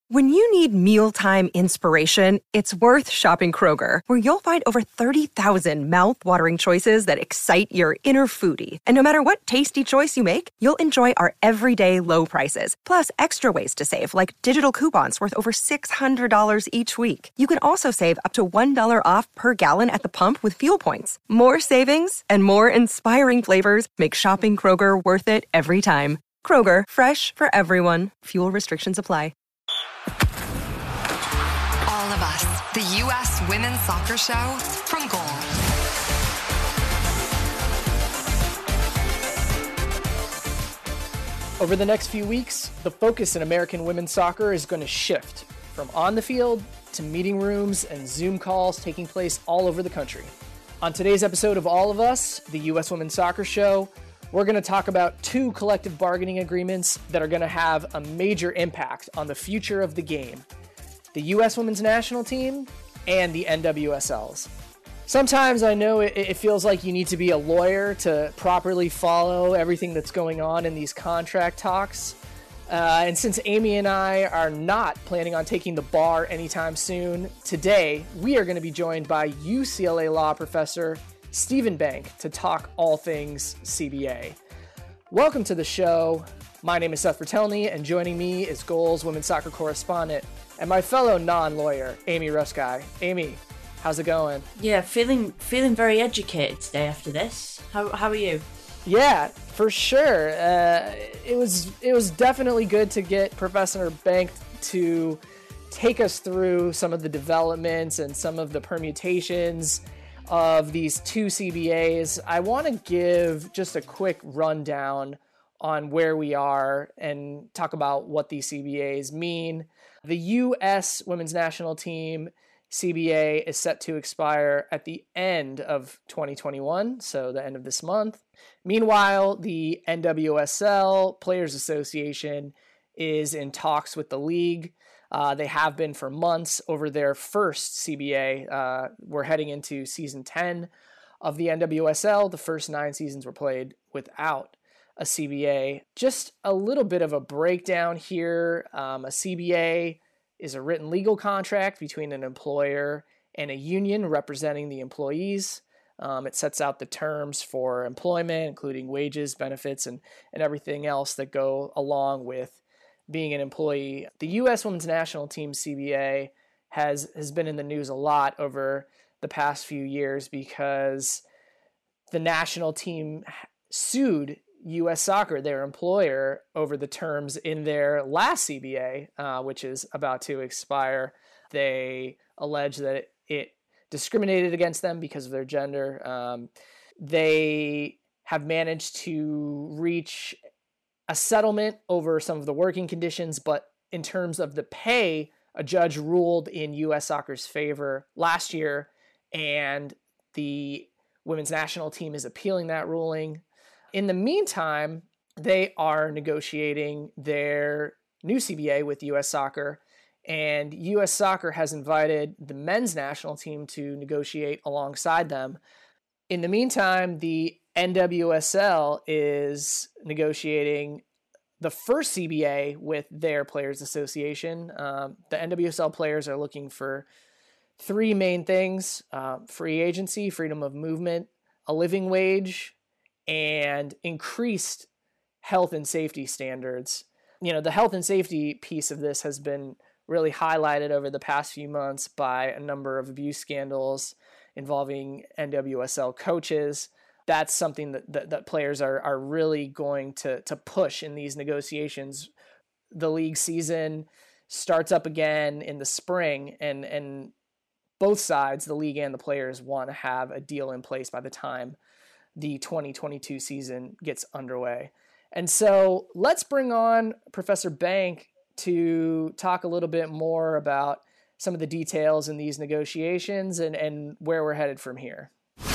When you need mealtime inspiration, it's worth shopping Kroger, where you'll find over 30,000 mouth-watering choices that excite your inner foodie. And no matter what tasty choice you make, you'll enjoy our everyday low prices, plus extra ways to save, like digital coupons worth over $600 each week. You can also save up to $1 off per gallon at the pump with fuel points. More savings and more inspiring flavors make shopping Kroger worth it every time. Kroger, fresh for everyone. Fuel restrictions apply. All of Us, the U.S. Women's Soccer Show from Goal. Over the next few weeks, the focus in American women's soccer is going to shift from on the field to meeting rooms and Zoom calls taking place all over the country. On today's episode of All of Us, the U.S. Women's Soccer Show, we're going to talk about two collective bargaining agreements that are going to have a major impact on the future of the game: the U.S. Women's National Team and the NWSLs. Sometimes I know it feels like you need to be a lawyer to properly follow everything that's going on in these contract talks. And since Amy and I are not planning on taking the bar anytime soon, today we are going to be joined by UCLA law professor Stephen Bank to talk all things CBA. Welcome to the show. My name is Seth Vertelny, and joining me is Goal's women's soccer correspondent and my fellow non-lawyer, Amy Ruskay. Amy, how's it going? Yeah, feeling very educated today after this. How are you? Yeah, for sure. It was definitely good to get Professor Bank to take us through some of the developments and some of the permutations of these two CBAs. I want to give just a quick rundown on where we are and talk about what these CBAs mean. The U.S. Women's National Team CBA is set to expire at the end of 2021, so the end of this month. Meanwhile, the NWSL Players Association is in talks with the league. They have been for months over their first CBA. We're heading into season 10 of the NWSL. The first 9 seasons were played without a CBA. Just a little bit of a breakdown here. A CBA is a written legal contract between an employer and a union representing the employees. It sets out the terms for employment, including wages, benefits, and everything else that go along with being an employee. The U.S. Women's National Team CBA has been in the news a lot over the past few years because the national team sued U.S. Soccer, their employer, over the terms in their last CBA, which is about to expire. They allege that it discriminated against them because of their gender. They have managed to reach a settlement over some of the working conditions, but in terms of the pay, a judge ruled in U.S. Soccer's favor last year, and the women's national team is appealing that ruling. In the meantime, they are negotiating their new CBA with U.S. Soccer, and U.S. Soccer has invited the men's national team to negotiate alongside them. In the meantime, the NWSL is negotiating the first CBA with their Players Association. The NWSL players are looking for 3 main things: free agency, freedom of movement, a living wage, and increased health and safety standards. You know, the health and safety piece of this has been really highlighted over the past few months by a number of abuse scandals involving NWSL coaches. That's something that players are really going to push in these negotiations. The league season starts up again in the spring, and both sides, the league and the players, want to have a deal in place by the time the 2022 season gets underway. And so let's bring on Professor Bank to talk a little bit more about some of the details in these negotiations and where we're headed from here.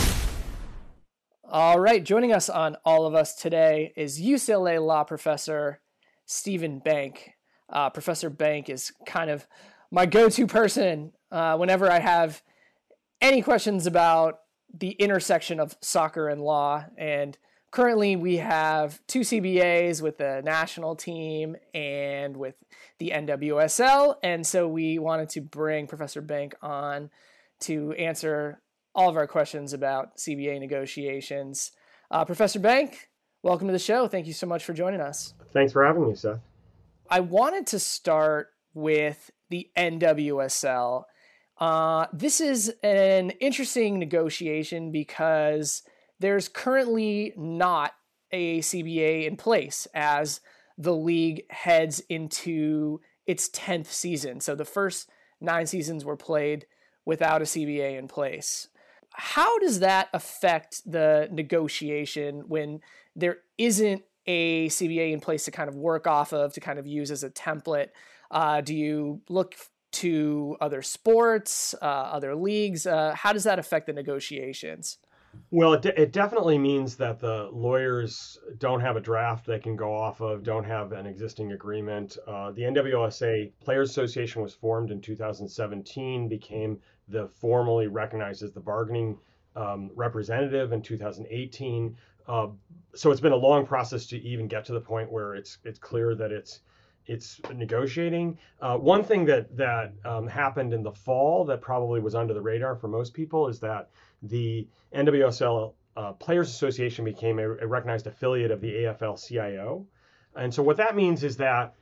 All right, joining us on All of Us today is UCLA law professor Stephen Bank. Professor Bank is kind of my go-to person whenever I have any questions about the intersection of soccer and law. And currently we have two CBAs with the national team and with the NWSL. And so we wanted to bring Professor Bank on to answer all of our questions about CBA negotiations. Professor Bank, welcome to the show. Thank you so much for joining us. Thanks for having me, Seth. I wanted to start with the NWSL. This is an interesting negotiation because there's currently not a CBA in place as the league heads into its 10th season. So the first 9 seasons were played without a CBA in place. How does that affect the negotiation when there isn't a CBA in place to kind of work off of, to kind of use as a template? Do you look to other sports, other leagues? How does that affect the negotiations? Well, it definitely means that the lawyers don't have a draft they can go off of, don't have an existing agreement. The NWSA Players Association was formed in 2017, became formally recognized as the bargaining representative in 2018. So it's been a long process to even get to the point where it's clear that it's negotiating. One thing that happened in the fall that probably was under the radar for most people is that the NWSL Players Association became a recognized affiliate of the AFL-CIO. And so what that means is that,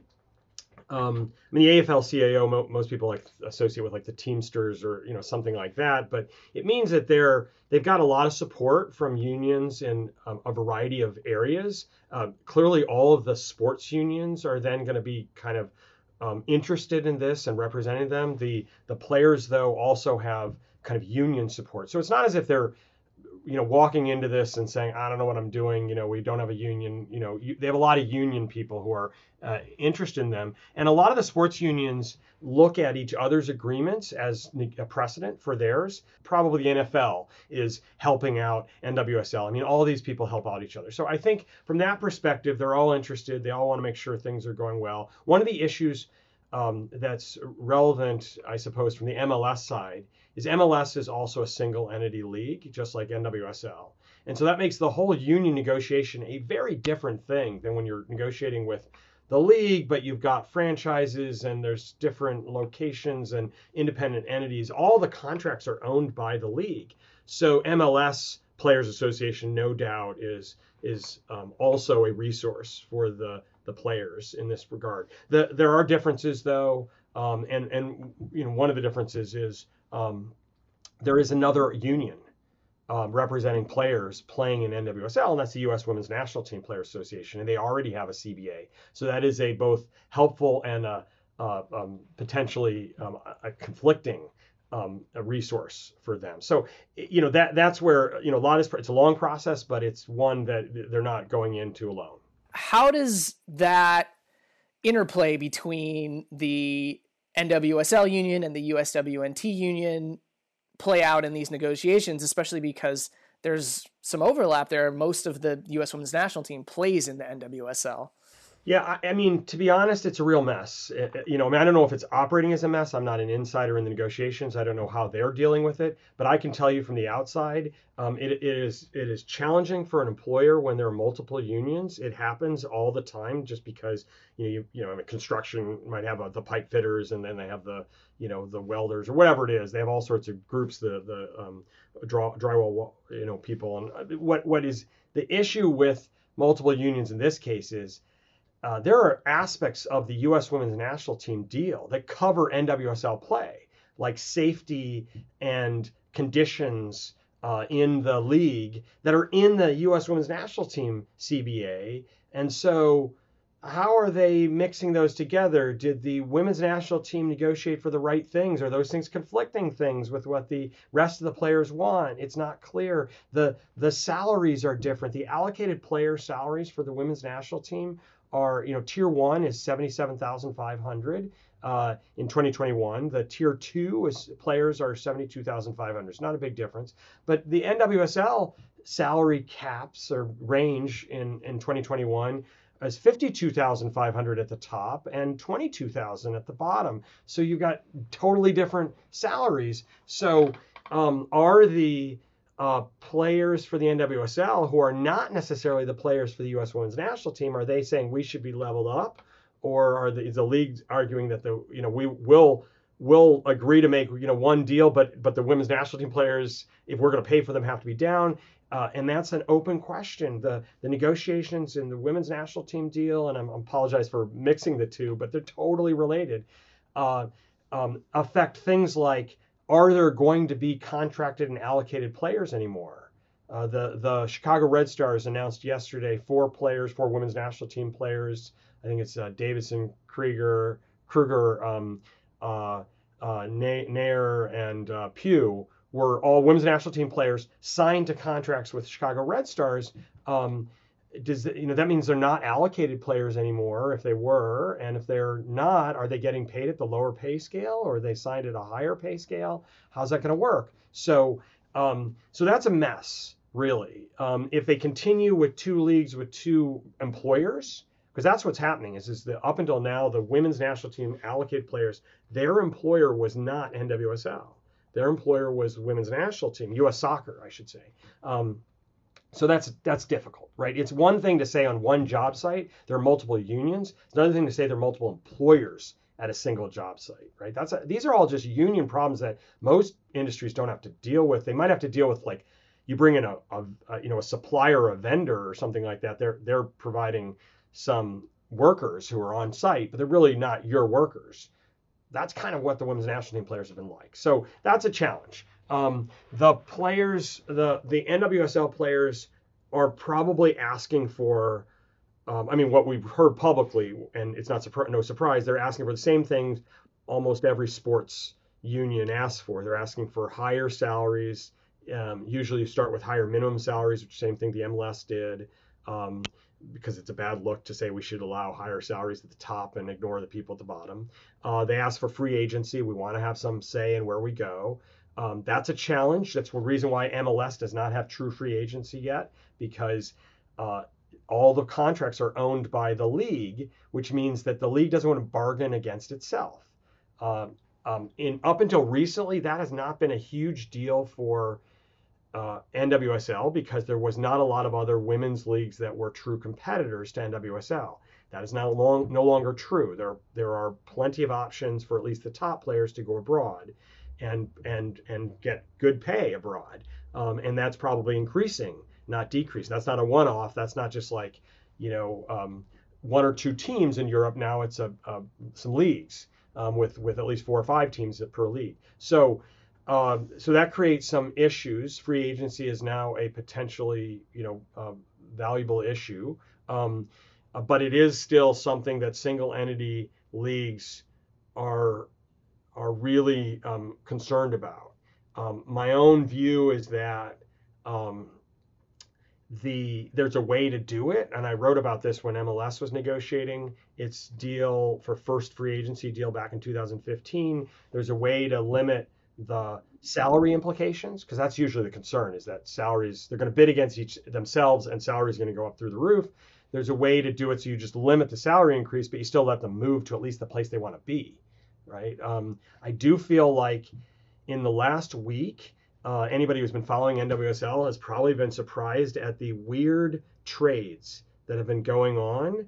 the AFL-CIO, most people associate with the Teamsters or something like that, but it means that they've got a lot of support from unions in a variety of areas. Clearly, all of the sports unions are then going to be kind of interested in this and representing them. The players, though, also have kind of union support. So it's not as if they're walking into this and saying, I don't know what I'm doing. We don't have a union. They have a lot of union people who are interested in them. And a lot of the sports unions look at each other's agreements as a precedent for theirs. Probably the NFL is helping out NWSL. All of these people help out each other. So I think from that perspective, they're all interested. They all want to make sure things are going well. One of the issues that's relevant, I suppose, from the MLS side is MLS is also a single entity league, just like NWSL. And so that makes the whole union negotiation a very different thing than when you're negotiating with the league, but you've got franchises and there's different locations and independent entities. All the contracts are owned by the league. So MLS Players Association, no doubt, is also a resource for the players in this regard. There are differences, though, and one of the differences is there is another union representing players playing in NWSL, and that's the U.S. Women's National Team Players Association, and they already have a CBA. So that is a both helpful and potentially a conflicting a resource for them. So that's where a lot of it's a long process, but it's one that they're not going into alone. How does that interplay between the NWSL union and the USWNT union play out in these negotiations, especially because there's some overlap there? Most of the U.S. Women's National Team plays in the NWSL. Yeah, to be honest, it's a real mess. I don't know if it's operating as a mess. I'm not an insider in the negotiations. I don't know how they're dealing with it, but I can tell you from the outside, it is challenging for an employer when there are multiple unions. It happens all the time, just because construction might have the pipe fitters, and then they have the welders or whatever it is. They have all sorts of groups, the drywall people. And what is the issue with multiple unions in this case is, there are aspects of the U.S. Women's National Team deal that cover NWSL play, like safety and conditions in the league that are in the U.S. Women's National Team CBA. And so how are they mixing those together? Did the Women's National Team negotiate for the right things? Are those things conflicting things with what the rest of the players want? It's not clear. The salaries are different. The allocated player salaries for the Women's National Team are, tier 1 is $77,500 in 2021. The tier 2 players are $72,500. It's not a big difference. But the NWSL salary caps or range in 2021 is $52,500 at the top and $22,000 at the bottom. So you've got totally different salaries. So are the players for the NWSL who are not necessarily the players for the U.S. women's national team, are they saying we should be leveled up, or is the league arguing that we will agree to make one deal, but the women's national team players, if we're going to pay for them, have to be down? And that's an open question. The negotiations in the women's national team deal, and I apologize for mixing the two, but they're totally related, affect things like, are there going to be contracted and allocated players anymore? The Chicago Red Stars announced yesterday 4 women's national team players. I think it's Davison, Kruger, Nair, and Pugh were all women's national team players signed to contracts with Chicago Red Stars. That means they're not allocated players anymore if they were, and if they're not, are they getting paid at the lower pay scale, or are they signed at a higher pay scale? How's that going to work? So that's a mess, really. If they continue with 2 leagues with 2 employers, because that's what's happening is that up until now, the women's national team allocated players, their employer was not NWSL. Their employer was women's national team, U.S. Soccer, I should say. So that's difficult, right? It's one thing to say on one job site there are multiple unions. It's another thing to say there are multiple employers at a single job site, right? These are all just union problems that most industries don't have to deal with. They might have to deal with, like, you bring in a supplier, a vendor, or something like that. They're providing some workers who are on site, but they're really not your workers. That's kind of what the women's national team players have been like. So that's a challenge. The players, the NWSL players are probably asking for, what we've heard publicly, and it's no surprise, they're asking for the same things almost every sports union asks for. They're asking for higher salaries. Usually you start with higher minimum salaries, which is the same thing the MLS did, because it's a bad look to say we should allow higher salaries at the top and ignore the people at the bottom. They ask for free agency. We want to have some say in where we go. That's a challenge. That's the reason why MLS does not have true free agency yet, because all the contracts are owned by the league, which means that the league doesn't want to bargain against itself. Up until recently, that has not been a huge deal for NWSL, because there was not a lot of other women's leagues that were true competitors to NWSL. That is now no longer true. There are plenty of options for at least the top players to go abroad and get good pay abroad, and that's probably increasing, not decreasing. That's not a one-off. That's not just like 1 or 2 teams in Europe. Now it's some leagues with at least 4 or 5 teams per league. So that creates some issues. Free agency is now a potentially valuable issue, but it is still something that single entity leagues are really concerned about. My own view is that there's a way to do it, and I wrote about this when MLS was negotiating its deal for first free agency deal back in 2015. There's a way to limit the salary implications, because that's usually the concern, is that salaries, they're going to bid against themselves and salaries are going to go up through the roof. There's a way to do it so you just limit the salary increase, but you still let them move to at least the place they want to be, right? I do feel like in the last week, anybody who's been following NWSL has probably been surprised at the weird trades that have been going on.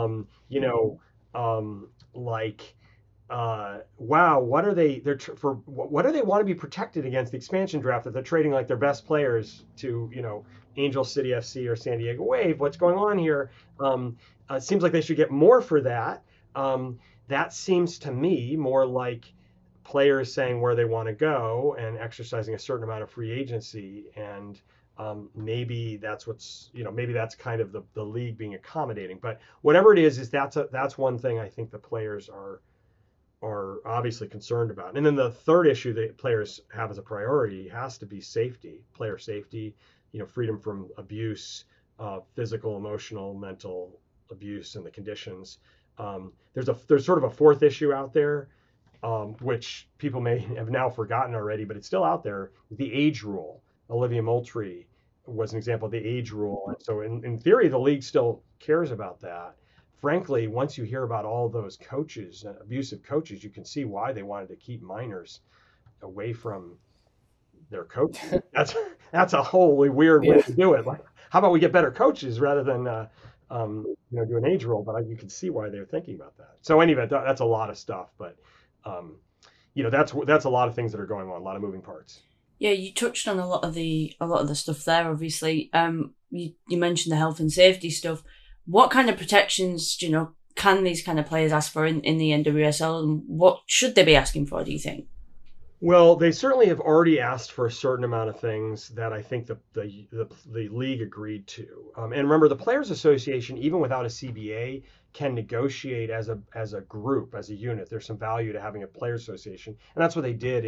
Wow, what are they? What do they want to be protected against the expansion draft that they're trading like their best players to, Angel City FC or San Diego Wave? What's going on here? It seems like they should get more for that. That seems to me more like players saying where they want to go and exercising a certain amount of free agency, and maybe that's maybe that's kind of the league being accommodating. But whatever it is that's one thing I think the players are obviously concerned about. And then the third issue that players have as a priority has to be safety, player safety, freedom from abuse, physical, emotional, mental abuse, and the conditions. There's sort of a fourth issue out there, which people may have now forgotten already, but it's still out there, the age rule. Olivia Moultrie was an example of the age rule. And so in theory, the league still cares about that. Frankly, once you hear about all those coaches, abusive coaches, you can see why they wanted to keep minors away from their coaches. That's a wholly weird way to do it. Like, how about we get better coaches rather than do an age roll? But you can see why they're thinking about that. So anyway, that's a lot of stuff. But that's a lot of things that are going on, a lot of moving parts. Yeah, you touched on a lot of the stuff there. Obviously, you mentioned the health and safety stuff. What kind of protections, can these kind of players ask for in the NWSL, and what should they be asking for, do you think? Well, they certainly have already asked for a certain amount of things that I think the league agreed to. And remember, the Players Association, even without a CBA, can negotiate as a group, as a unit. There's some value to having a Players Association, and that's what they did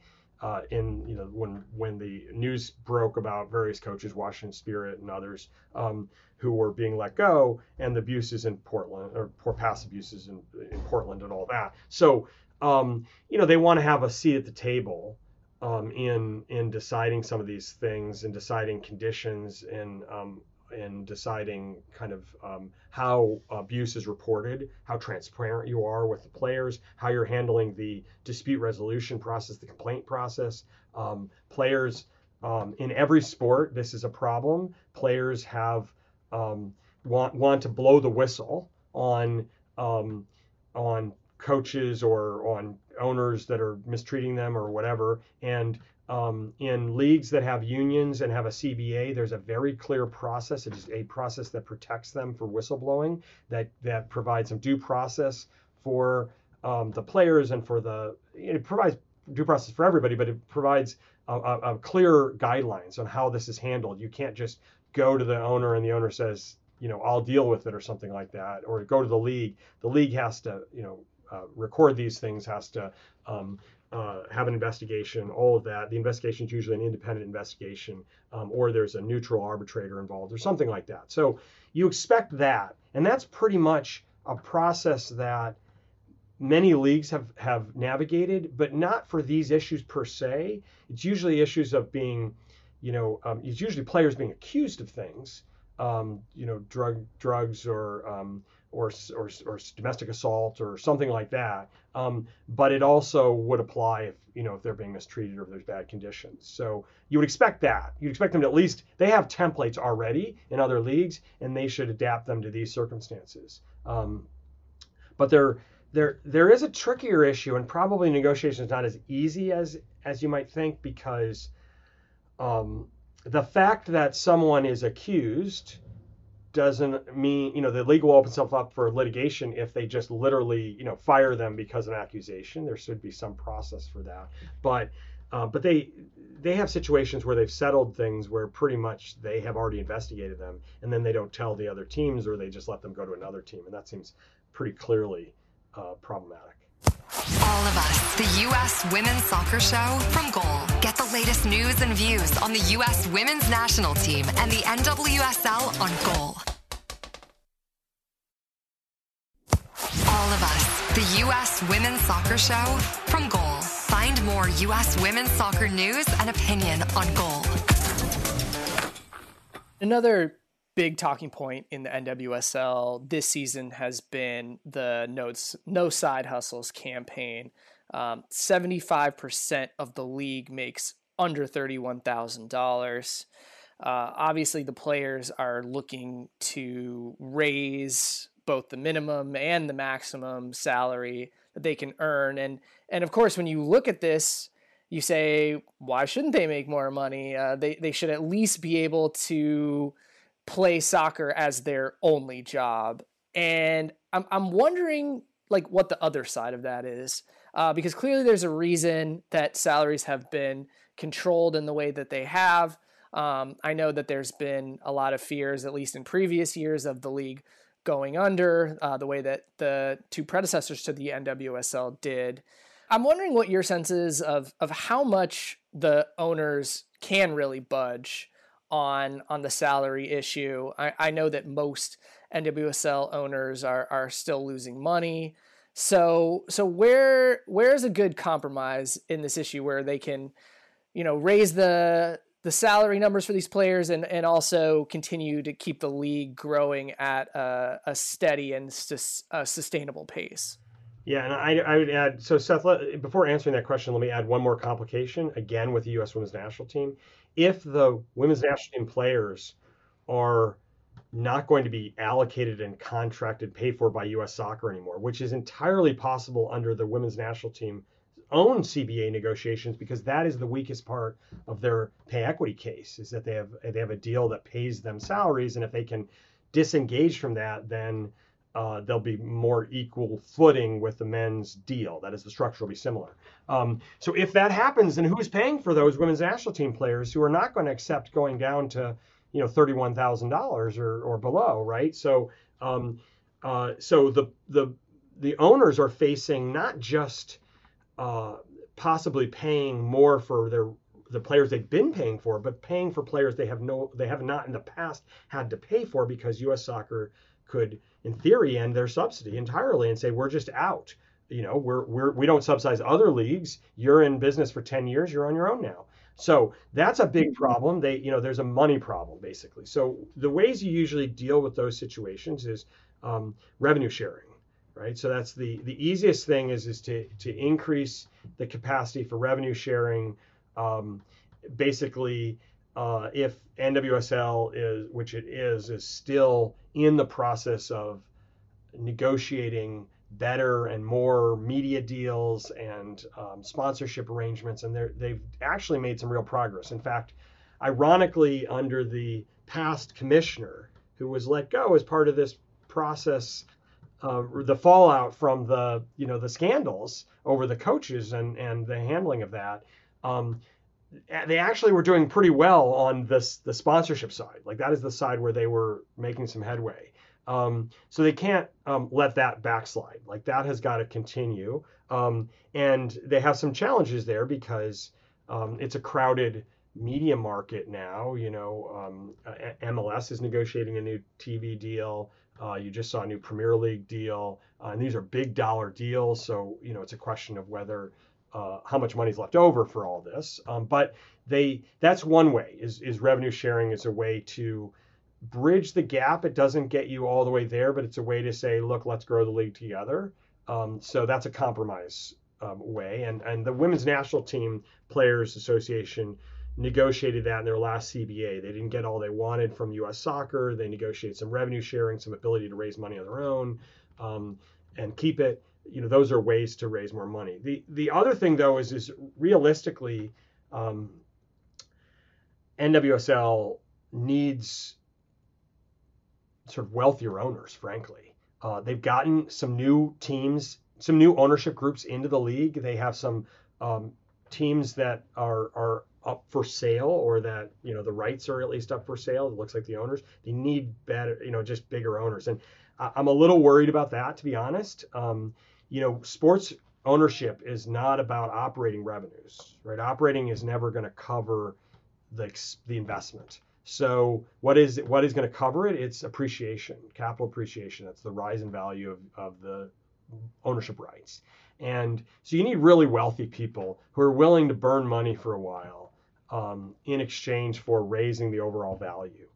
when the news broke about various coaches, Washington Spirit and others, who were being let go, and the abuses in Portland, or past abuses in Portland and all that. So they want to have a seat at the table in deciding some of these things, and deciding conditions, and deciding kind of how abuse is reported, how transparent you are with the players, how you're handling the dispute resolution process, the complaint process. Players in every sport, this is a problem. Players have want to blow the whistle on coaches or on owners that are mistreating them or whatever. And in leagues that have unions and have a CBA, there's a very clear process. It is a process that protects them for whistleblowing, that provides some due process for the players, and it provides due process for everybody, but it provides a clear guidelines on how this is handled. You can't just go to the owner and the owner says, I'll deal with it or something like that, or go to the league. The league has to, record these things, has to have an investigation, all of that. The investigation is usually an independent investigation, or there's a neutral arbitrator involved or something like that. So you expect that. And that's pretty much a process that many leagues have navigated, but not for these issues per se. It's usually issues of being, it's usually players being accused of things, drugs or domestic assault or something like that. But it also would apply if they're being mistreated or if there's bad conditions. So you would expect that. You'd expect them to at least, they have templates already in other leagues, and they should adapt them to these circumstances. But there is a trickier issue, and probably negotiation is not as easy as you might think, because the fact that someone is accused doesn't mean, the league will open itself up for litigation if they just literally, fire them because of an accusation. There should be some process for that. But they have situations where they've settled things where pretty much they have already investigated them, and then they don't tell the other teams, or they just let them go to another team. And that seems pretty clearly problematic. All of Us, the U.S. Women's Soccer Show from Goal. Get the latest news and views on the U.S. Women's National Team and the NWSL on Goal. All of Us, the U.S. Women's Soccer Show from Goal. Find more U.S. women's soccer news and opinion on Goal. Another big talking point in the NWSL this season has been the No Side Hustles campaign. 75% of the league makes under $31,000. Obviously, the players are looking to raise both the minimum and the maximum salary that they can earn. And of course, when you look at this, you say, why shouldn't they make more money? They should at least be able to play soccer as their only job. And I'm wondering what the other side of that is, because clearly there's a reason that salaries have been controlled in the way that they have. I know that there's been a lot of fears, at least in previous years, of the league going under, the way that the two predecessors to the NWSL did. I'm wondering what your sense is of how much the owners can really budge on the salary issue. I know that most NWSL owners are still losing money. So where's a good compromise in this issue where they can, raise the salary numbers for these players and also continue to keep the league growing at a steady and a sustainable pace? Yeah, and I would add, so Seth, before answering that question, let me add one more complication, again, with the U.S. women's national team. If the women's national team players are not going to be allocated and contracted, paid for by U.S. Soccer anymore, which is entirely possible under the women's national team own CBA negotiations, because that is the weakest part of their pay equity case, is that they have a deal that pays them salaries, and if they can disengage from that, then they'll be more equal footing with the men's deal. That is, the structure will be similar. So if that happens, then who's paying for those women's national team players who are not going to accept going down to $31,000 or below, right? So so the owners are facing not just possibly paying more for the players they've been paying for, but paying for players they have not in the past had to pay for, because U.S. Soccer could, in theory, end their subsidy entirely and say, we're just out. We don't subsidize other leagues. You're in business for 10 years. You're on your own now. So that's a big problem. There's a money problem, basically. So the ways you usually deal with those situations is revenue sharing, right? So that's the easiest thing is to increase the capacity for revenue sharing. Basically, if NWSL which it is still in the process of negotiating better and more media deals and sponsorship arrangements, and they've actually made some real progress. In fact, ironically, under the past commissioner who was let go as part of this process, the fallout from the scandals over the coaches and the handling of that, they actually were doing pretty well on the sponsorship side. Like, that is the side where they were making some headway. So they can't let that backslide. Like, that has got to continue. And they have some challenges there because it's a crowded media market now. MLS is negotiating a new TV deal. You just saw a new Premier League deal. And these are big dollar deals. So, it's a question of whether how much money is left over for all this. But that's one way, is revenue sharing is a way to bridge the gap. It doesn't get you all the way there, but it's a way to say, look, let's grow the league together. So that's a compromise way. And the Women's National Team Players Association negotiated that in their last CBA. They didn't get all they wanted from U.S. Soccer. They negotiated some revenue sharing, some ability to raise money on their own, and keep it. Those are ways to raise more money. The other thing, though, is realistically, NWSL needs sort of wealthier owners, frankly. They've gotten some new teams, some new ownership groups into the league. They have some teams that are up for sale, or that, the rights are at least up for sale. It looks like the owners, they need better, just bigger owners. And I'm a little worried about that, to be honest. Sports ownership is not about operating revenues, right? Operating is never going to cover the investment. So what is going to cover it? It's appreciation, capital appreciation. That's the rise in value of the ownership rights. And so you need really wealthy people who are willing to burn money for a while in exchange for raising the overall value.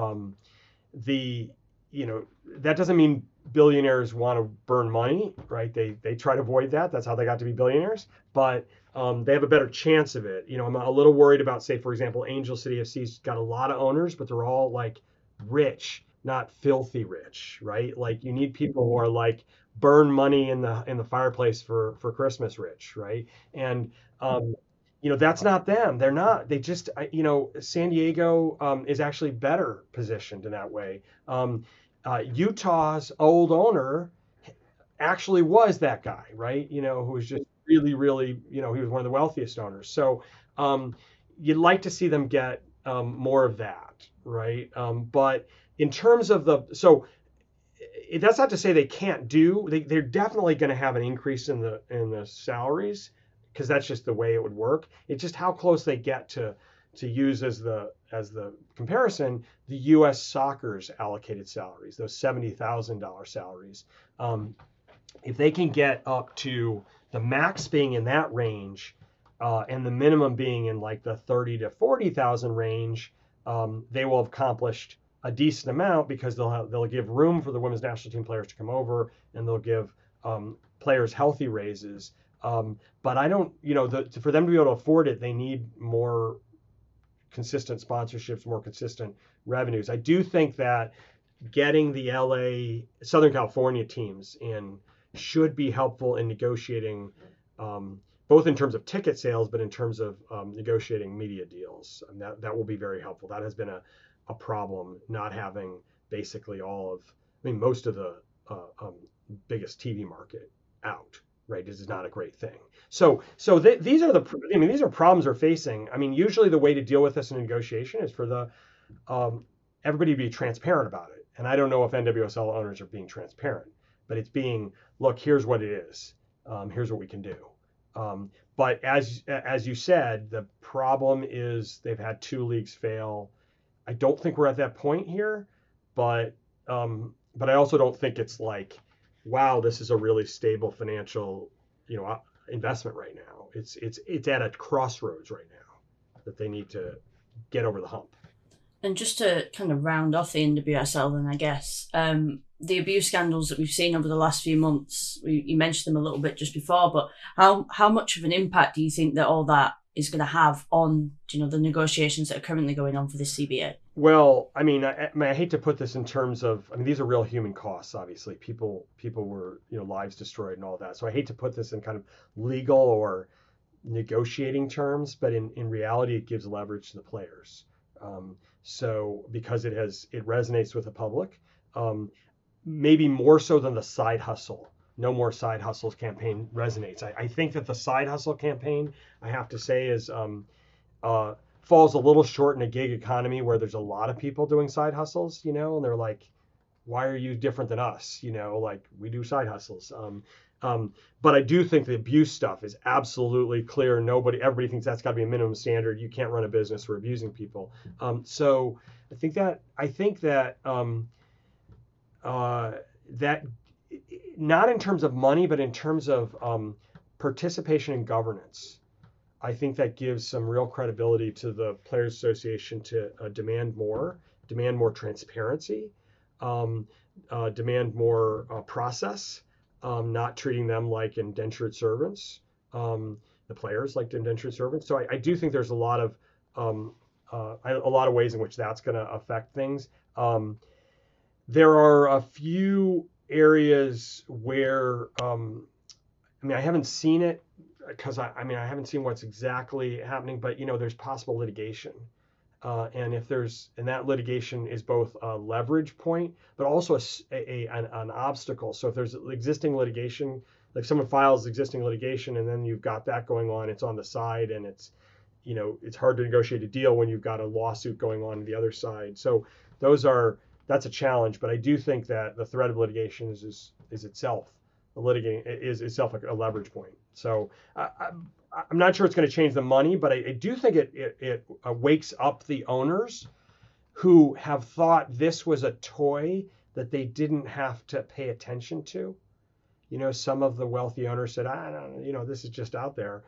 That doesn't mean billionaires want to burn money, right? They try to avoid that. That's how they got to be billionaires. But they have a better chance of it. I'm a little worried about, say, for example, Angel City FC's got a lot of owners, but they're all like rich, not filthy rich, right? Like, you need people who are like burn money in the fireplace for Christmas rich, right? And that's not them. They're not. They just, San Diego is actually better positioned in that way. Utah's old owner actually was that guy, right? Who was just really, really, he was one of the wealthiest owners. So you'd like to see them get more of that, right? But in terms of that's not to say they can't they're definitely going to have an increase in the salaries, because that's just the way it would work. It's just how close they get to use as the comparison, the U.S. Soccer's allocated salaries, those $70,000 salaries. If they can get up to the max being in that range, and the minimum being in like the 30 to 40,000 range, they will have accomplished a decent amount, because they'll give room for the women's national team players to come over, and they'll give players healthy raises. But I don't, for them to be able to afford it, they need more consistent sponsorships, more consistent revenues. I do think that getting the LA, Southern California teams in should be helpful in negotiating, both in terms of ticket sales, but in terms of negotiating media deals. And that will be very helpful. That has been a problem, not having basically most of the biggest TV market out. Right, this is not a great thing. So these are problems we're facing. I mean, usually the way to deal with this in negotiation is for the everybody to be transparent about it. And I don't know if NWSL owners are being transparent, but it's being, look, here's what it is. Here's what we can do. But as you said, the problem is they've had 2 leagues fail. I don't think we're at that point here, but I also don't think it's like, wow, this is a really stable financial, investment right now. It's at a crossroads right now that they need to get over the hump. And just to kind of round off the NWSL, then I guess the abuse scandals that we've seen over the last few months, you mentioned them a little bit just before, but how much of an impact do you think that all that is going to have on the negotiations that are currently going on for this CBA? Well, I hate to put this in terms of, these are real human costs. Obviously, people were lives destroyed and all that. So I hate to put this in kind of legal or negotiating terms, but in reality, it gives leverage to the players. So because it resonates with the public, maybe more so than the side hustle. No More Side Hustles campaign resonates. I think that the side hustle campaign, I have to say, is falls a little short in a gig economy where there's a lot of people doing side hustles, and they're like, why are you different than us? Like, we do side hustles. But I do think the abuse stuff is absolutely clear. Everybody thinks that's got to be a minimum standard. You can't run a business for abusing people. So I think that that not in terms of money, but in terms of participation in governance, I think that gives some real credibility to the Players Association to demand more transparency, demand more process, not treating them like indentured servants, the players like indentured servants. So I do think there's a lot of ways in which that's going to affect things. There are a few areas where I haven't seen it because I haven't seen what's exactly happening, but there's possible litigation, and that litigation is both a leverage point but also an obstacle. So if there's existing litigation, like someone files existing litigation and then you've got that going on, it's on the side, and it's hard to negotiate a deal when you've got a lawsuit going on the other side. So that's a challenge, but I do think that the threat of litigation is itself a leverage point. So I'm not sure it's going to change the money, but I do think it wakes up the owners who have thought this was a toy that they didn't have to pay attention to. Some of the wealthy owners said, this is just out there.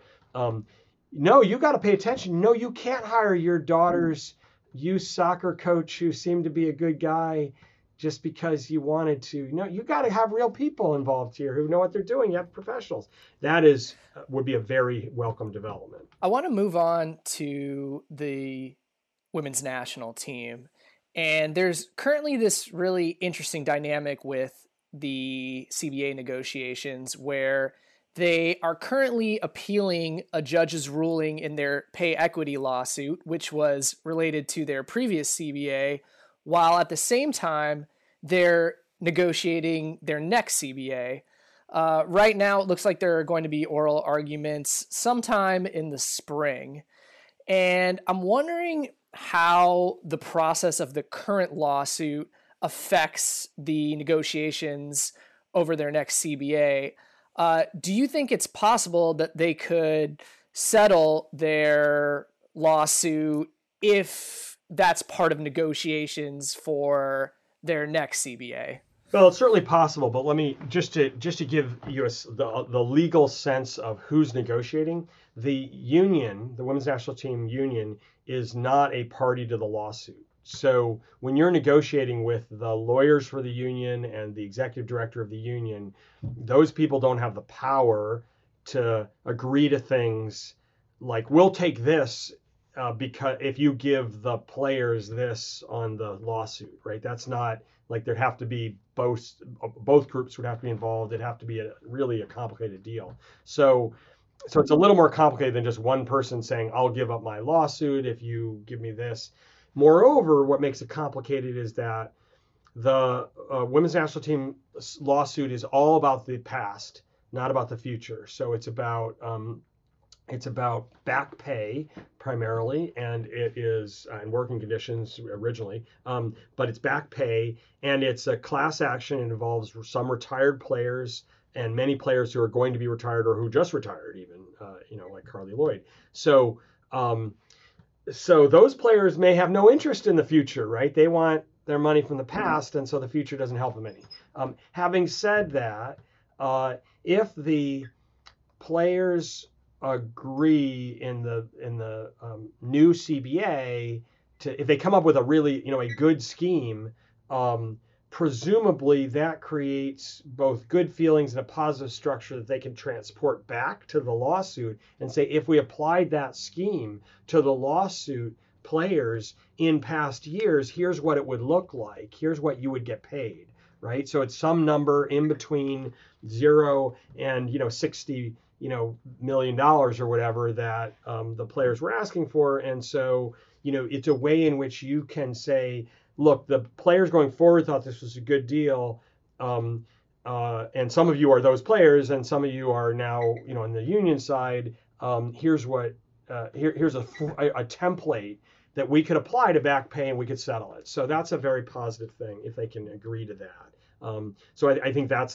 No, you got to pay attention. No, you can't hire your daughter's youth soccer coach who seemed to be a good guy just because you wanted to. You got to have real people involved here who know what they're doing. You have professionals. That would be a very welcome development. I want to move on to the women's national team. And there's currently this really interesting dynamic with the CBA negotiations where they are currently appealing a judge's ruling in their pay equity lawsuit, which was related to their previous CBA, while at the same time, they're negotiating their next CBA. Right now, it looks like there are going to be oral arguments sometime in the spring. And I'm wondering how the process of the current lawsuit affects the negotiations over their next CBA. Do you think it's possible that they could settle their lawsuit if that's part of negotiations for their next CBA? Well, it's certainly possible, but let me just to give you the legal sense of who's negotiating. The union, the women's national team union, is not a party to the lawsuit. So when you're negotiating with the lawyers for the union and the executive director of the union, those people don't have the power to agree to things like, we'll take this because if you give the players this on the lawsuit, right? That's not like, there'd have to be both groups would have to be involved. It'd have to be really a complicated deal. So it's a little more complicated than just one person saying, I'll give up my lawsuit if you give me this. Moreover, what makes it complicated is that the women's national team lawsuit is all about the past, not about the future. So it's about back pay primarily, and it is and working conditions originally, but it's back pay, and it's a class action. It involves some retired players and many players who are going to be retired or who just retired, even like Carly Lloyd. So those players may have no interest in the future, right? They want their money from the past, and so the future doesn't help them any. Having said that, if the players agree in the new CBA if they come up with a really a good scheme, presumably that creates both good feelings and a positive structure that they can transport back to the lawsuit and say, if we applied that scheme to the lawsuit players in past years, here's what it would look like. Here's what you would get paid, right? So it's some number in between 0 and $60 million or whatever that the players were asking for. And so it's a way in which you can say, look, the players going forward thought this was a good deal, and some of you are those players, and some of you are now, on the union side. Here's what here's a template that we could apply to back pay, and we could settle it. So that's a very positive thing if they can agree to that. So I think that's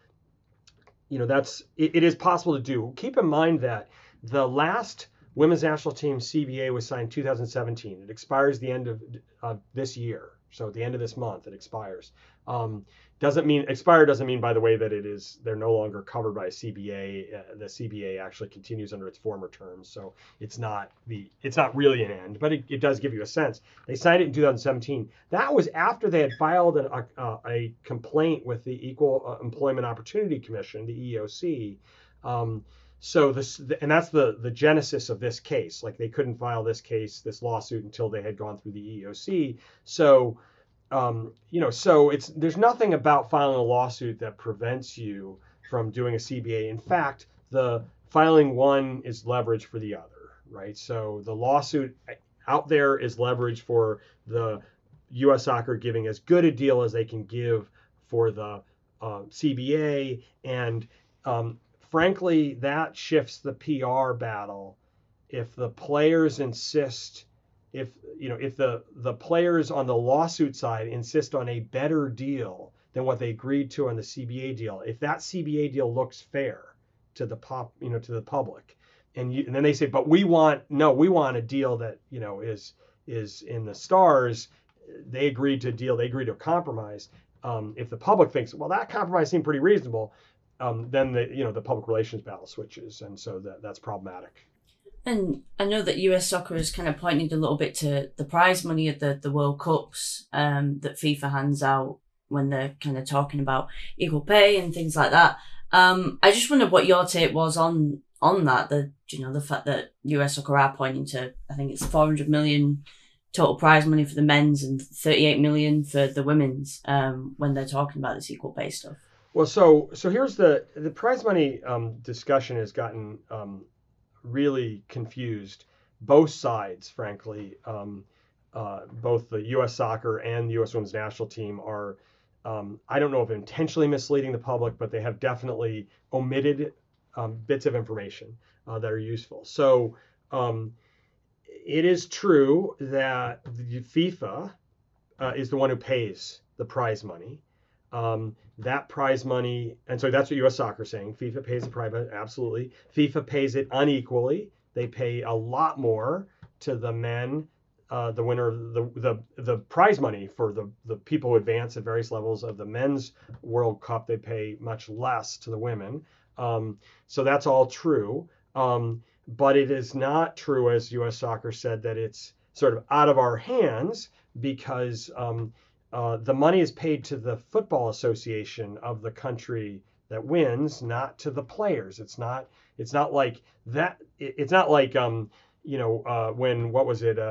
it is possible to do. Keep in mind that the last women's national team CBA was signed 2017. It expires the end of this year. So at the end of this month, it expires. Doesn't mean, by the way, that they're no longer covered by a CBA. The CBA actually continues under its former terms. So it's not really an end, but it does give you a sense. They signed it in 2017. That was after they had filed a complaint with the Equal Employment Opportunity Commission, the EEOC. So and that's the genesis of this case. Like, they couldn't file this lawsuit until they had gone through the EEOC. So, so there's nothing about filing a lawsuit that prevents you from doing a CBA. In fact, the filing one is leverage for the other, right? So the lawsuit out there is leverage for the U.S. Soccer giving as good a deal as they can give for the CBA, and frankly, that shifts the PR battle. If the players insist, if the players on the lawsuit side insist on a better deal than what they agreed to on the CBA deal, if that CBA deal looks fair to the public, and then they say, but we want a deal that is in the stars. They agreed to a deal. They agreed to a compromise. If the public thinks, well, that compromise seemed pretty reasonable, then the public relations battle switches, and so that's problematic. And I know that US Soccer has kind of pointed a little bit to the prize money at the World Cups that FIFA hands out when they're kind of talking about equal pay and things like that. I just wondered what your take was on that. The fact that US Soccer are pointing to, I think it's 400 million total prize money for the men's and 38 million for the women's when they're talking about this equal pay stuff. Well, so here's the prize money discussion has gotten really confused. Both sides, frankly, both the U.S. Soccer and the U.S. Women's National Team are, I don't know if intentionally misleading the public, but they have definitely omitted bits of information that are useful. So it is true that the FIFA is the one who pays the prize money. That prize money, and so that's what U.S. Soccer is saying. FIFA pays the prize money, absolutely. FIFA pays it unequally. They pay a lot more to the men, the winner of the prize money for the people who advance at various levels of the men's World Cup. They pay much less to the women. So that's all true. But it is not true, as U.S. Soccer said, that it's sort of out of our hands, because the money is paid to the football association of the country that wins, not to the players. It's not like that. It's not like when what was it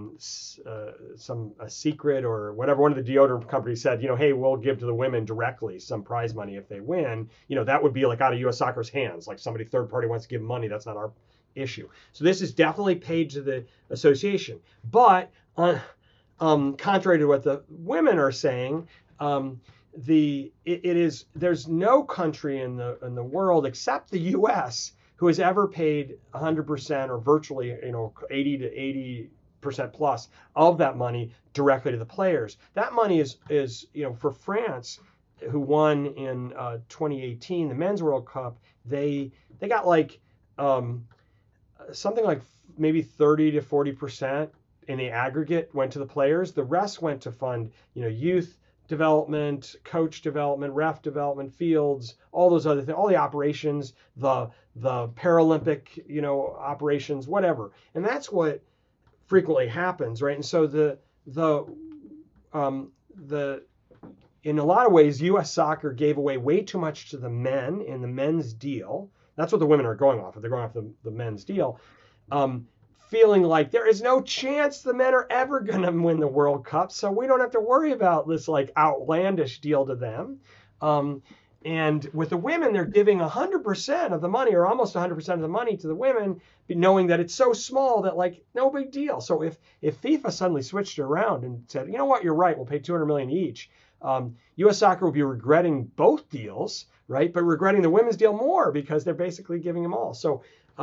a Secret or whatever, one of the deodorant companies said, hey, we'll give to the women directly some prize money if they win. That would be like out of U.S. Soccer's hands. Like somebody third party wants to give money, that's not our issue. So this is definitely paid to the association. But contrary to what the women are saying, there's no country in the world except the U.S. who has ever paid 100% or virtually 80 to 80% plus of that money directly to the players. That money is for France, who won in 2018 the Men's World Cup. They got like something like maybe 30 to 40% in the aggregate went to the players. The rest went to fund youth development, coach development, ref development, fields, all those other things, all the operations, the Paralympic, operations, whatever. And that's what frequently happens, right? And so in a lot of ways, U.S. Soccer gave away way too much to the men in the men's deal. That's what the women are going off of. They're going off the men's deal. Feeling like there is no chance the men are ever going to win the World Cup, so we don't have to worry about this like outlandish deal to them. And with the women, they're giving 100% of the money, or almost 100% of the money to the women, knowing that it's so small that like no big deal. So if FIFA suddenly switched it around and said, you know what, you're right, we'll pay $200 million each, U.S. Soccer would be regretting both deals, right? But regretting the women's deal more because they're basically giving them all. So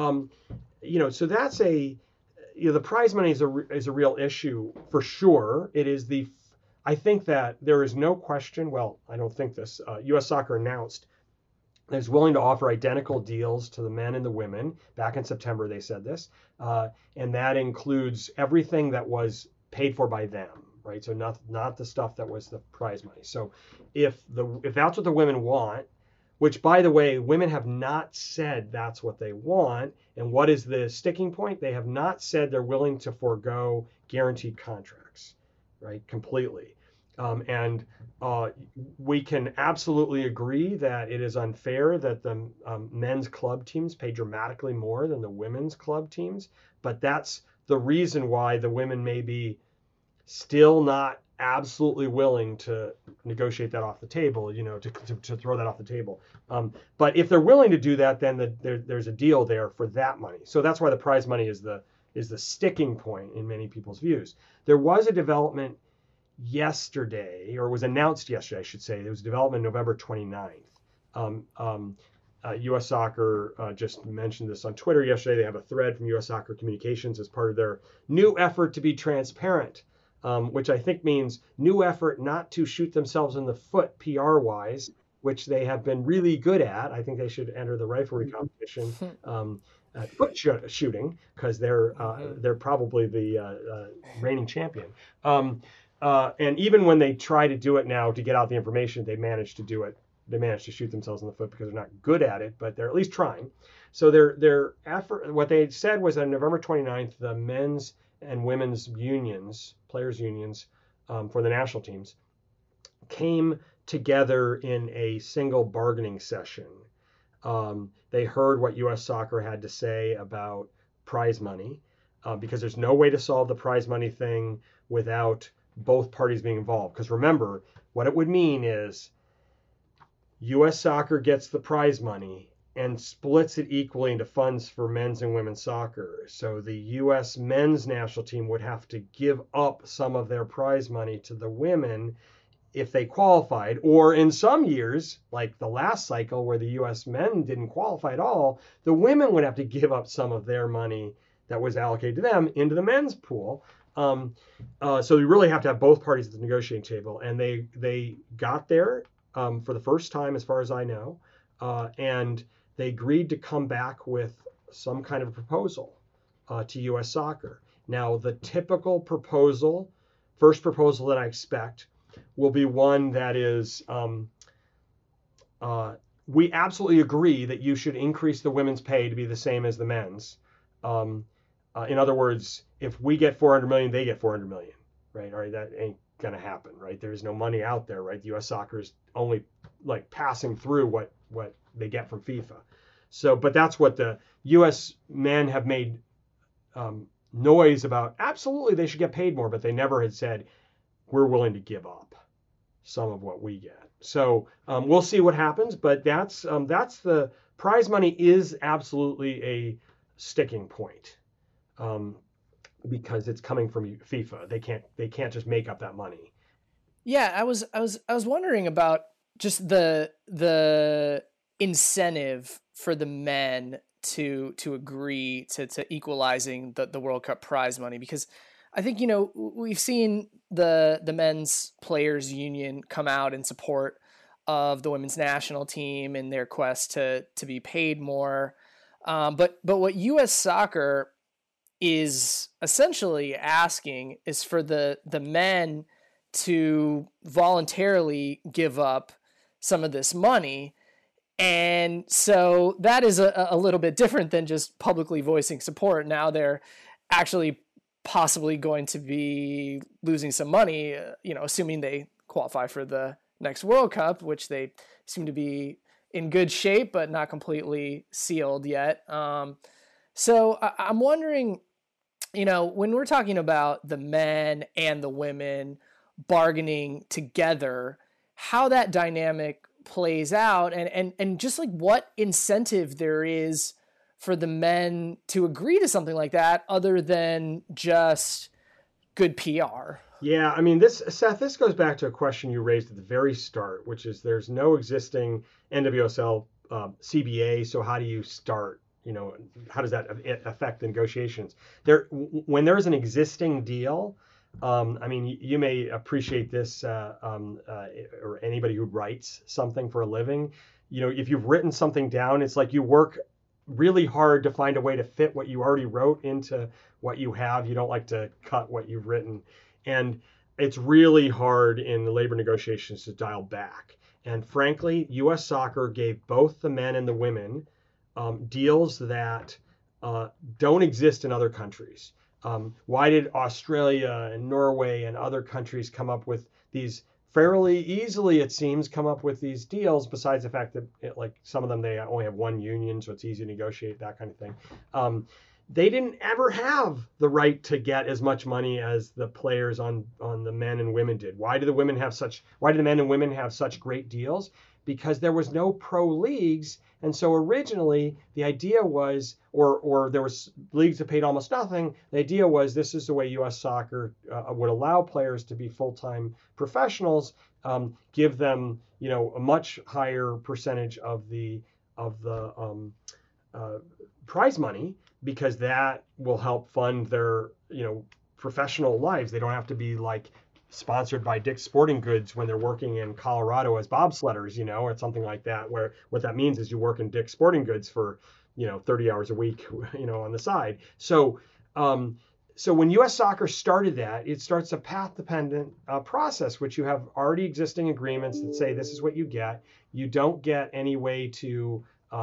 so that's the prize money is a real issue for sure. It is I think that there is no question. Well, I don't think this. U.S. Soccer announced that it's willing to offer identical deals to the men and the women. Back in September, they said this, and that includes everything that was paid for by them, right? So not the stuff that was the prize money. So if that's what the women want, which, by the way, women have not said that's what they want. And what is the sticking point? They have not said they're willing to forego guaranteed contracts, right? Completely. And we can absolutely agree that it is unfair that the men's club teams pay dramatically more than the women's club teams. But that's the reason why the women may be still not absolutely willing to negotiate that off the table, to throw that off the table. But if they're willing to do that, then there's a deal there for that money. So that's why the prize money is the sticking point in many people's views. There was a development yesterday, or was announced yesterday, I should say. There was a development November 29th. U.S. Soccer just mentioned this on Twitter yesterday. They have a thread from U.S. Soccer Communications as part of their new effort to be transparent. Which I think means new effort not to shoot themselves in the foot PR-wise, which they have been really good at. I think they should enter the riflery competition at foot shooting, because they're probably the reigning champion. And even when they try to do it now to get out the information, they manage to do it. They manage to shoot themselves in the foot because they're not good at it, but they're at least trying. So their effort, what they said was on November 29th, the men's and women's unions, players' unions for the national teams, came together in a single bargaining session. They heard what U.S. Soccer had to say about prize money, because there's no way to solve the prize money thing without both parties being involved. Because remember, what it would mean is U.S. Soccer gets the prize money and splits it equally into funds for men's and women's soccer. So the U.S. men's national team would have to give up some of their prize money to the women if they qualified, or in some years, like the last cycle where the U.S. men didn't qualify at all, the women would have to give up some of their money that was allocated to them into the men's pool. So you really have to have both parties at the negotiating table, and they got there for the first time, as far as I know, and they agreed to come back with some kind of proposal to U.S. Soccer. Now, the typical proposal, first proposal that I expect, will be one that is, we absolutely agree that you should increase the women's pay to be the same as the men's. In other words, if we get $400 million, they get $400 million, right? All right, that ain't gonna happen, right? There's no money out there, right? The U.S. Soccer is only like passing through what they get from FIFA. So, but that's what the U.S. men have made noise about. Absolutely, they should get paid more, but they never had said we're willing to give up some of what we get. So we'll see what happens, but that's the prize money is absolutely a sticking point because it's coming from FIFA. They can't just make up that money. Yeah, I was wondering about just the incentive for the men to agree to equalizing the World Cup prize money, because I think, we've seen the men's players union come out in support of the women's national team and their quest to be paid more. But what U.S. Soccer is essentially asking is for the men to voluntarily give up some of this money. And so that is a little bit different than just publicly voicing support. Now they're actually possibly going to be losing some money, assuming they qualify for the next World Cup, which they seem to be in good shape, but not completely sealed yet. So I'm wondering, when we're talking about the men and the women bargaining together, how that dynamic plays out and just like what incentive there is for the men to agree to something like that other than just good PR. Yeah, I mean, Seth, this goes back to a question you raised at the very start, which is there's no existing NWSL CBA, so how do you start? How does that affect the negotiations? When there's an existing deal, I mean, you may appreciate this, or anybody who writes something for a living. If you've written something down, it's like you work really hard to find a way to fit what you already wrote into what you have. You don't like to cut what you've written. And it's really hard in the labor negotiations to dial back. And frankly, U.S. Soccer gave both the men and the women deals that don't exist in other countries. Why did Australia and Norway and other countries come up with these fairly easily, it seems, come up with these deals, besides the fact that like some of them, they only have one union, so it's easy to negotiate, that kind of thing. They didn't ever have the right to get as much money as the players on the men and women did. Why do the men and women have such great deals? Because there was no pro leagues. And so originally the idea was, or there was leagues that paid almost nothing. The idea was this is the way U.S. Soccer would allow players to be full-time professionals, give them, a much higher percentage of the prize money, because that will help fund their, professional lives. They don't have to be like sponsored by Dick's Sporting Goods when they're working in Colorado as bobsledders, or something like that, where what that means is you work in Dick's Sporting Goods for, 30 hours a week, on the side. So when U.S. Soccer started that, it starts a path-dependent process, which you have already existing agreements that say this is what you get. You don't get any way to,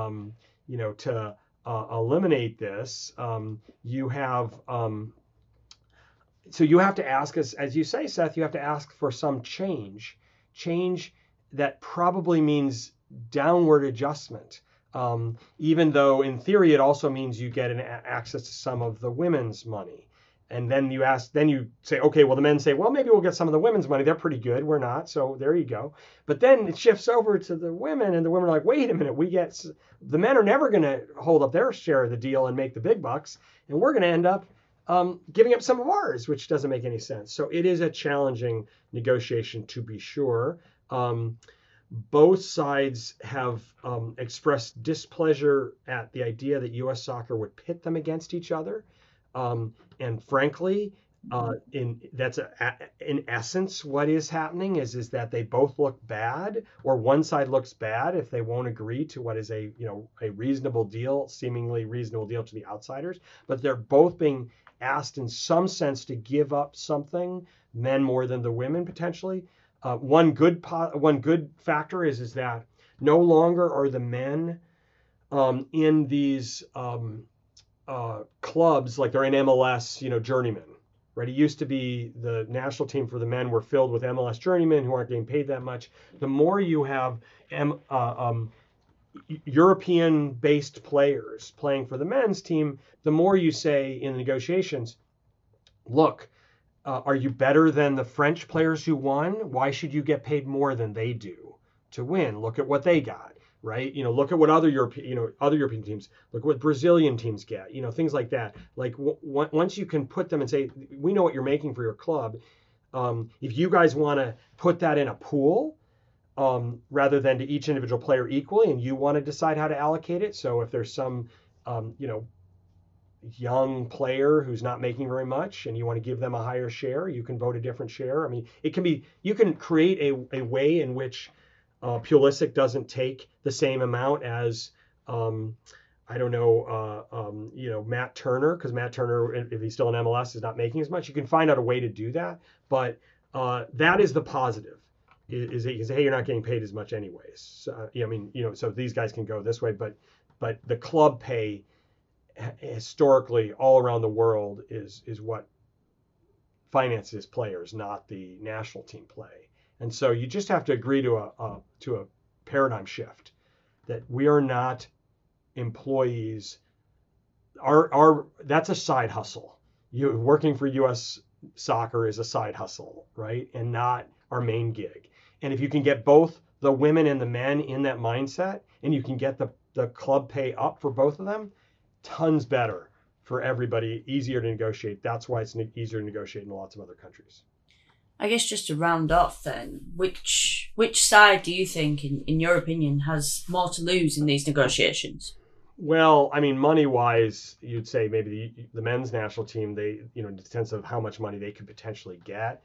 eliminate this. You have so you have to ask us, as you say, Seth, you have to ask for some change that probably means downward adjustment. Even though in theory it also means you get access to some of the women's money. And then you say, okay, well, the men say, well, maybe we'll get some of the women's money. They're pretty good. We're not. So there you go. But then it shifts over to the women, and the women are like, wait a minute, the men are never going to hold up their share of the deal and make the big bucks. And we're going to end up giving up some of ours, which doesn't make any sense. So it is a challenging negotiation, to be sure. Both sides have expressed displeasure at the idea that U.S. Soccer would pit them against each other. And frankly, that's in essence what is happening is that they both look bad, or one side looks bad if they won't agree to what is a reasonable deal, seemingly reasonable deal to the outsiders. But they're both being asked in some sense to give up something, men more than the women potentially. One good factor is that no longer are the men in these clubs like they're in MLS, journeymen. right? It used to be the national team for the men were filled with MLS journeymen who aren't getting paid that much. The more you have European-based players playing for the men's team, the more you say in the negotiations, look, are you better than the French players who won? Why should you get paid more than they do to win? Look at what they got, right? Look at what other European teams, look at what Brazilian teams get, things like that. Like once you can put them and say, we know what you're making for your club. If you guys want to put that in a pool, rather than to each individual player equally, and you want to decide how to allocate it. So if there's some, young player who's not making very much and you want to give them a higher share, you can vote a different share. I mean, you can create a way in which Pulisic doesn't take the same amount as, Matt Turner, because Matt Turner, if he's still in MLS, is not making as much. You can find out a way to do that. But that is the positive. Is that you can say, hey, you're not getting paid as much anyways. So these guys can go this way, but the club pay historically all around the world is what finances players, not the national team play. And so you just have to agree to a paradigm shift that we are not employees. That's a side hustle. You working for U.S. Soccer is a side hustle, right? And not our main gig. And if you can get both the women and the men in that mindset, and you can get the club pay up for both of them, tons better for everybody, easier to negotiate. That's why it's easier to negotiate in lots of other countries. I guess just to round off then, which side do you think, in your opinion, has more to lose in these negotiations? Well, I mean, money-wise, you'd say maybe the men's national team, they, in the sense of how much money they could potentially get.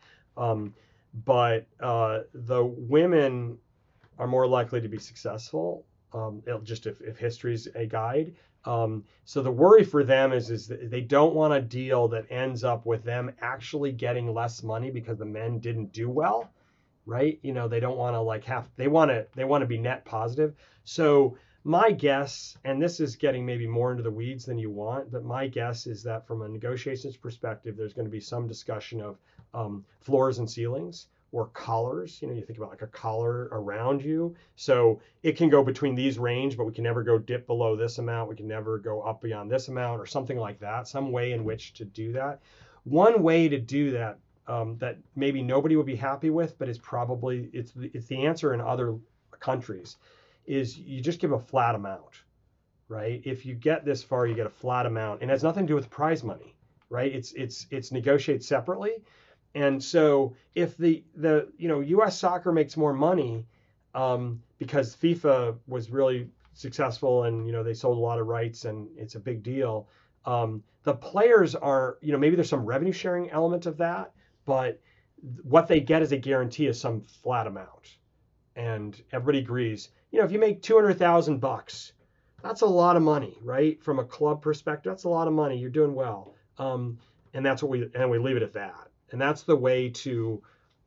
But the women are more likely to be successful, just if history's a guide. So the worry for them is that they don't want a deal that ends up with them actually getting less money because the men didn't do well, right? They don't want to they want to be net positive. So my guess, and this is getting maybe more into the weeds than you want, but my guess is that from a negotiations perspective, there's going to be some discussion of floors and ceilings, or collars. You think about like a collar around you. So it can go between these range, but we can never go dip below this amount. We can never go up beyond this amount, or something like that. Some way in which to do that. One way to do that that maybe nobody would be happy with, but it's the answer in other countries, is you just give a flat amount, right? If you get this far, you get a flat amount, and it has nothing to do with prize money, right? It's negotiated separately. And so if the U.S. Soccer makes more money because FIFA was really successful and they sold a lot of rights and it's a big deal, the players are, maybe there's some revenue sharing element of that, but what they get as a guarantee is some flat amount. And everybody agrees, if you make $200,000, that's a lot of money, right? From a club perspective, that's a lot of money. You're doing well. And that's what we leave it at that. And that's the way to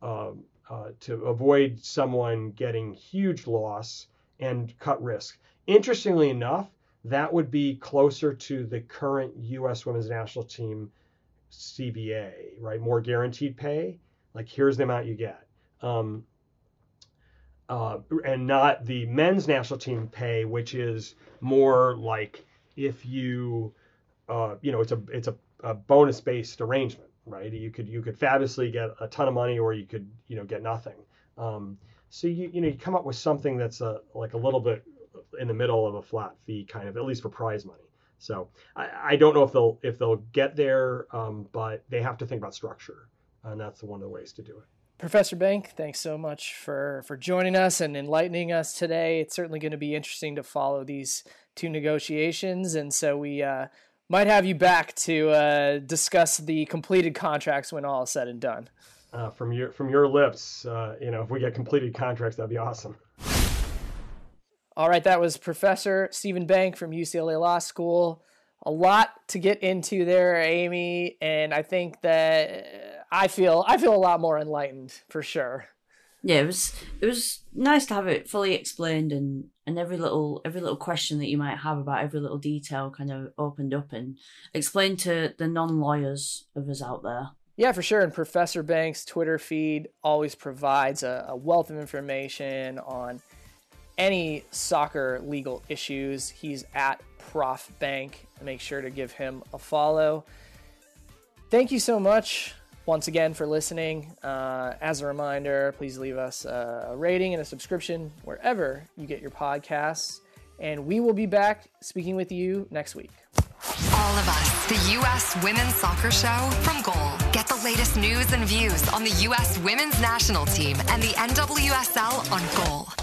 avoid someone getting huge loss and cut risk. Interestingly enough, that would be closer to the current U.S. Women's National Team CBA, right? More guaranteed pay. Like, here's the amount you get. And not the men's national team pay, which is more like if you, it's a bonus-based arrangement. Right, you could fabulously get a ton of money, or you could get nothing. So you come up with something that's like a little bit in the middle of a flat fee, kind of, at least for prize money. So I don't know if they'll get there, but they have to think about structure, and that's one of the ways to do it. Professor Bank, thanks so much for joining us and enlightening us today. It's certainly going to be interesting to follow these two negotiations, and so we might have you back to discuss the completed contracts when all is said and done. From your lips, if we get completed contracts, that'd be awesome. All right, that was Professor Stephen Bank from UCLA Law School. A lot to get into there, Amy, and I think that I feel a lot more enlightened for sure. Yeah, it was nice to have it fully explained, and every little question that you might have about every little detail kind of opened up and explained to the non-lawyers of us out there. Yeah, for sure. And Professor Banks' Twitter feed always provides a wealth of information on any soccer legal issues. He's at Prof Bank. Make sure to give him a follow. Thank you so much once again for listening. As a reminder, please leave us a rating and a subscription wherever you get your podcasts. And we will be back speaking with you next week. All of Us, the U.S. Women's Soccer Show from Goal. Get the latest news and views on the U.S. Women's National Team and the NWSL on Goal.